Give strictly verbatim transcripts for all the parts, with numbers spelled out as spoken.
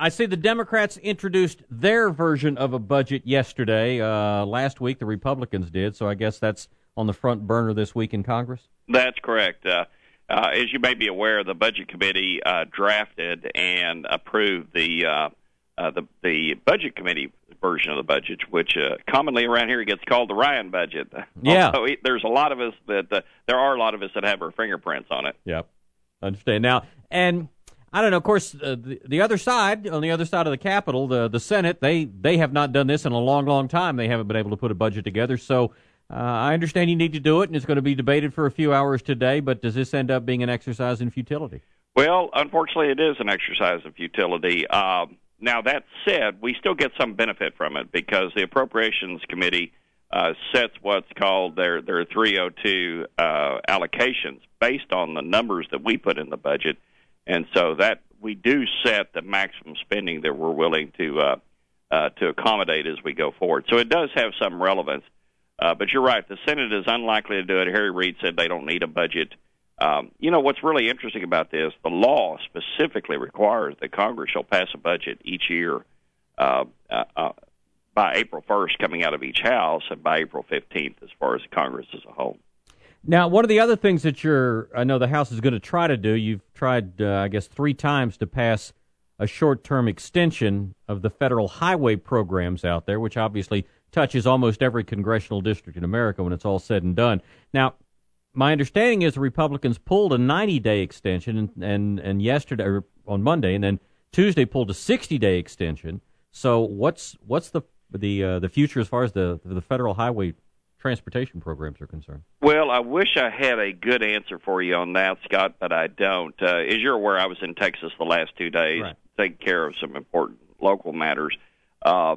I see the Democrats introduced their version of a budget yesterday. Uh, last week, the Republicans did, so I guess that's on the front burner this week in Congress? That's correct. Uh, uh, as you may be aware, the Budget Committee uh, drafted and approved the, uh, uh, the the Budget Committee version of the budget, which uh, commonly around here gets called the Ryan budget. Yeah. So there's a lot of us that, uh, there are a lot of us that have our fingerprints on it. Yep. Understand. Now, and I don't know, of course, uh, the, the other side, on the other side of the Capitol, the, the Senate, they, they have not done this in a long, long time. They haven't been able to put a budget together. So uh, I understand you need to do it, and it's going to be debated for a few hours today, but does this end up being an exercise in futility? Well, unfortunately, it is an exercise of futility. Um, now, that said, we still get some benefit from it because the Appropriations Committee uh, sets what's called their, their three oh two uh, allocations based on the numbers that we put in the budget. And so that we do set the maximum spending that we're willing to uh, uh, to accommodate as we go forward. So it does have some relevance. Uh, but you're right, the Senate is unlikely to do it. Harry Reid said they don't need a budget. Um, you know, what's really interesting about this, the law specifically requires that Congress shall pass a budget each year uh, uh, uh, by April first coming out of each house and by April fifteenth as far as Congress as a whole. Now, one of the other things that you're, I know the House is going to try to do, you've tried, uh, I guess, three times to pass a short-term extension of the federal highway programs out there, which obviously touches almost every congressional district in America when it's all said and done. Now, my understanding is the Republicans pulled a ninety-day extension, and, and, and yesterday, or on Monday, and then Tuesday pulled a sixty-day extension. So what's what's the the uh, the future as far as the the federal highway transportation programs are concerned? Well, I wish I had a good answer for you on that, Scott, but I don't. Uh, as you're aware, I was in Texas the last two days right. taking care of some important local matters. Uh,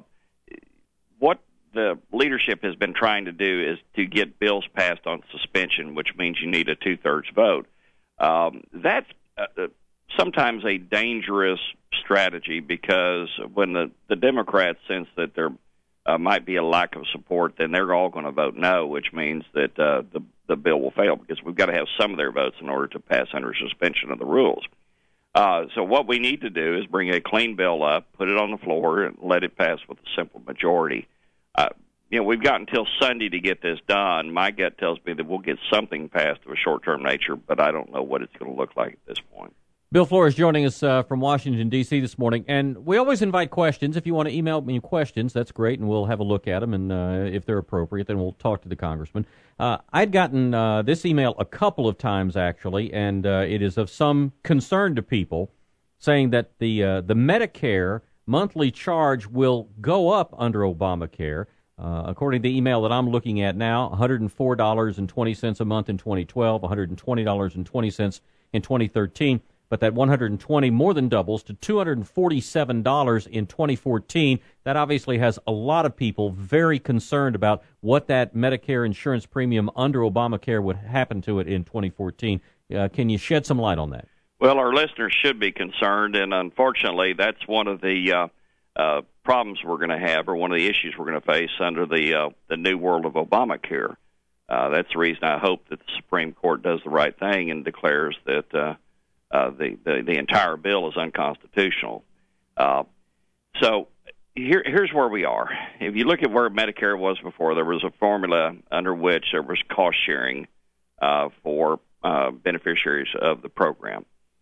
what the leadership has been trying to do is to get bills passed on suspension, which means you need a two-thirds vote. Um, that's uh, sometimes a dangerous strategy because when the, the Democrats sense that there uh, might be a lack of support, then they're all going to vote no, which means that uh, the, the bill will fail because we've got to have some of their votes in order to pass under suspension of the rules. Uh, so what we need to do is bring a clean bill up, put it on the floor, and let it pass with a simple majority. Uh, you know, we've got until Sunday to get this done. My gut tells me that we'll get something passed of a short-term nature, but I don't know what it's going to look like at this point. Bill Flores joining us uh, from Washington, D C this morning, and we always invite questions. If you want to email me questions, that's great, and we'll have a look at them, and uh, if they're appropriate, then we'll talk to the congressman. Uh, I'd gotten uh, this email a couple of times, actually, and uh, it is of some concern to people, saying that the uh, the Medicare monthly charge will go up under Obamacare. Uh, according to the email that I'm looking at now, one hundred four dollars and twenty cents a month in twenty twelve, one hundred twenty dollars and twenty cents in twenty thirteen. But that one hundred twenty more than doubles to two hundred forty-seven dollars in twenty fourteen. That obviously has a lot of people very concerned about what that Medicare insurance premium under Obamacare would happen to it in twenty fourteen. Uh, can you shed some light on that? Well, our listeners should be concerned, and unfortunately, that's one of the uh, uh, problems we're going to have, or one of the issues we're going to face under the uh, the new world of Obamacare. Uh, that's the reason I hope that the Supreme Court does the right thing and declares that uh, uh, the, the the entire bill is unconstitutional. Uh, so here, here's where we are. If you look at where Medicare was before, there was a formula under which there was cost sharing uh, for uh, beneficiaries of the program.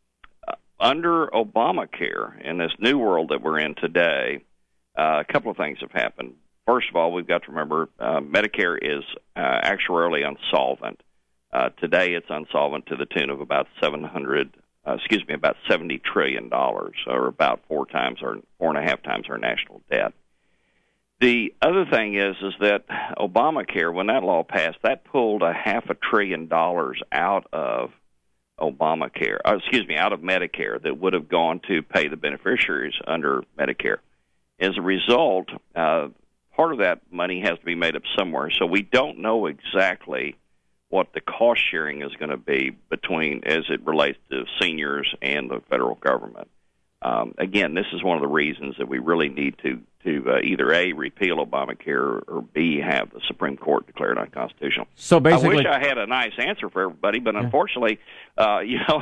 Under Obamacare, in this new world that we're in today, uh, a couple of things have happened. First of all, we've got to remember uh, Medicare is uh, actuarially insolvent. Uh, today, it's insolvent to the tune of about seven hundred, uh, excuse me, about seventy trillion dollars, or about four times or four and a half times our national debt. The other thing is, is that Obamacare, when that law passed, that pulled a half a trillion dollars out of Obamacare, uh, excuse me, out of Medicare that would have gone to pay the beneficiaries under Medicare. As a result, uh, part of that money has to be made up somewhere, so we don't know exactly what the cost sharing is going to be between as it relates to seniors and the federal government. Um, again, this is one of the reasons that we really need to to uh, either A, repeal Obamacare, or B, have the Supreme Court declare it unconstitutional. So basically, I wish I had a nice answer for everybody, but unfortunately, uh, you know,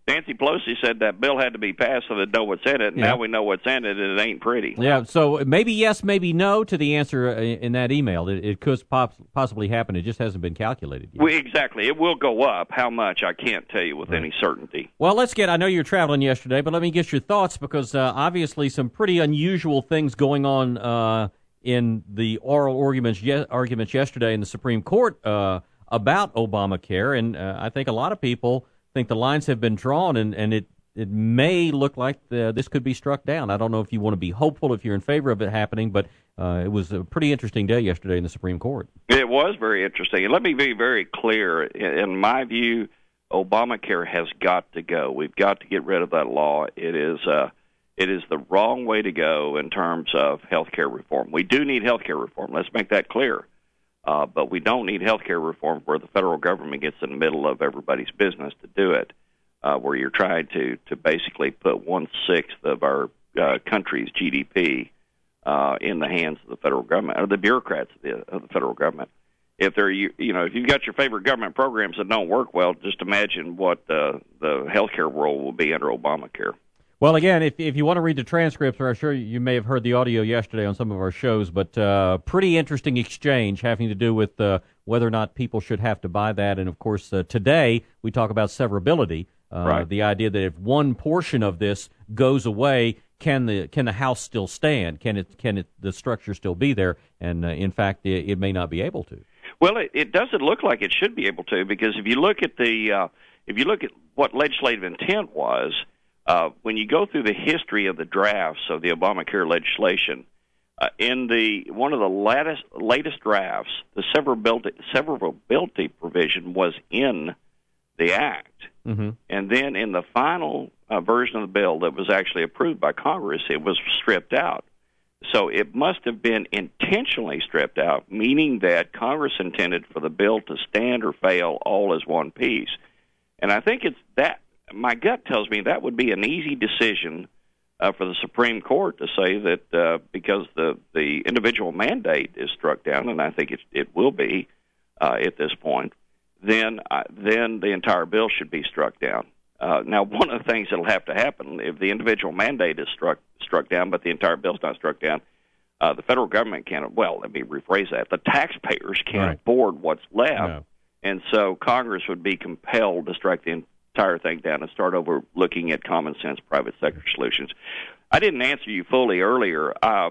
Nancy Pelosi said that bill had to be passed so they know what's in it, and yeah. now we know what's in it, and it ain't pretty. Yeah, so maybe yes, maybe no to the answer in that email. It, it could pop, possibly happen. It just hasn't been calculated yet. Well, exactly. It will go up. How much, I can't tell you with right. any certainty. Well, let's get, I know you were traveling yesterday, but let me get your thoughts, because uh, obviously some pretty unusual things going on uh, in the oral arguments, ye- arguments yesterday in the Supreme Court uh, about Obamacare, and uh, I think a lot of people think the lines have been drawn, and, and it, it may look like the, this could be struck down. I don't know if you want to be hopeful, if you're in favor of it happening, but uh, it was a pretty interesting day yesterday in the Supreme Court. It was very interesting. And let me be very clear. In my view, Obamacare has got to go. We've got to get rid of that law. It is uh, it is the wrong way to go in terms of health care reform. We do need health care reform. Let's make that clear. Uh, but we don't need health care reform where the federal government gets in the middle of everybody's business to do it, uh, where you're trying to, to basically put one-sixth of our uh, country's G D P uh, in the hands of the federal government, or the bureaucrats of the, of the federal government. If they're, you, you know, if you've got your favorite government programs that don't work well, just imagine what uh, the healthcare world will be under Obamacare. Well, again, if if you want to read the transcripts, or I'm sure you may have heard the audio yesterday on some of our shows, but uh, pretty interesting exchange having to do with uh, whether or not people should have to buy that. And, of course, uh, today we talk about severability, uh, right. the idea that if one portion of this goes away, can the can the house still stand? Can it can it the structure still be there? And, uh, in fact, it, it may not be able to. Well, it, it doesn't look like it should be able to, because if you look at the uh, if you look at what legislative intent was, Uh, when you go through the history of the drafts of the Obamacare legislation, uh, in the one of the latest, latest drafts, the severability, severability provision was in the act. Mm-hmm. And then in the final uh, version of the bill that was actually approved by Congress, it was stripped out. So it must have been intentionally stripped out, meaning that Congress intended for the bill to stand or fail all as one piece. And I think it's that. My gut tells me that would be an easy decision uh, for the Supreme Court to say that uh, because the, the individual mandate is struck down, and I think it, it will be uh, at this point, then uh, then the entire bill should be struck down. Uh, now, one of the things that will have to happen, if the individual mandate is struck struck down but the entire bill is not struck down, uh, the federal government can't, well, let me rephrase that, the taxpayers can't right. afford what's left, no. and so Congress would be compelled to strike the entire thing down and start over looking at common sense private sector solutions. I didn't answer you fully earlier. Uh,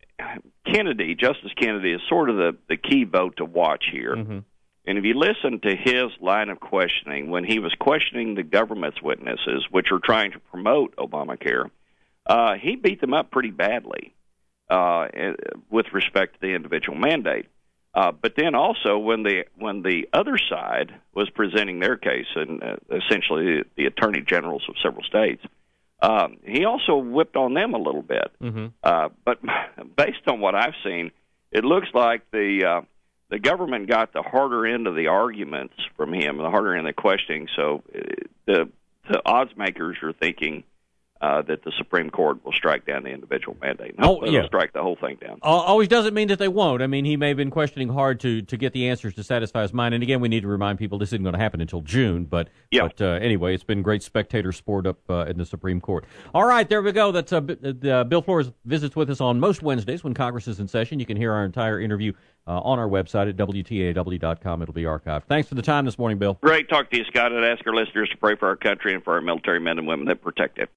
Kennedy, Justice Kennedy, is sort of the, the key vote to watch here. Mm-hmm. And if you listen to his line of questioning, when he was questioning the government's witnesses, which are trying to promote Obamacare, uh, he beat them up pretty badly uh, with respect to the individual mandate. Uh, but then also when the when the other side was presenting their case, and uh, essentially the, the attorney generals of several states, um, he also whipped on them a little bit. Mm-hmm. Uh, but based on what I've seen, it looks like the uh, the government got the harder end of the arguments from him, the harder end of the questioning. So uh, the the odds makers are thinking Uh, that the Supreme Court will strike down the individual mandate. No, oh, yeah. They'll strike the whole thing down. Always doesn't mean that they won't. I mean, he may have been questioning hard to, to get the answers to satisfy his mind. And again, we need to remind people this isn't going to happen until June. But, yeah. but uh, anyway, it's been great spectator sport up uh, in the Supreme Court. All right, there we go. That's uh, uh, Bill Flores visits with us on most Wednesdays when Congress is in session. You can hear our entire interview uh, on our website at W T A W dot com. It'll be archived. Thanks for the time this morning, Bill. Great talk to you, Scott. I'd ask our listeners to pray for our country and for our military men and women that protect it.